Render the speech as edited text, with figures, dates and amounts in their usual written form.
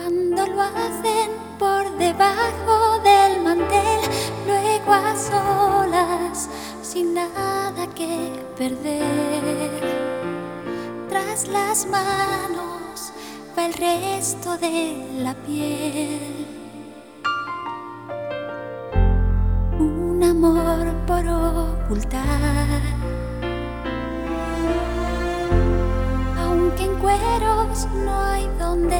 Cuando lo hacen por debajo del mantel, luego a solas, sin nada que perder. Tras las manos va el resto de la piel. Un amor por ocultar, aunque en cueros no hay donde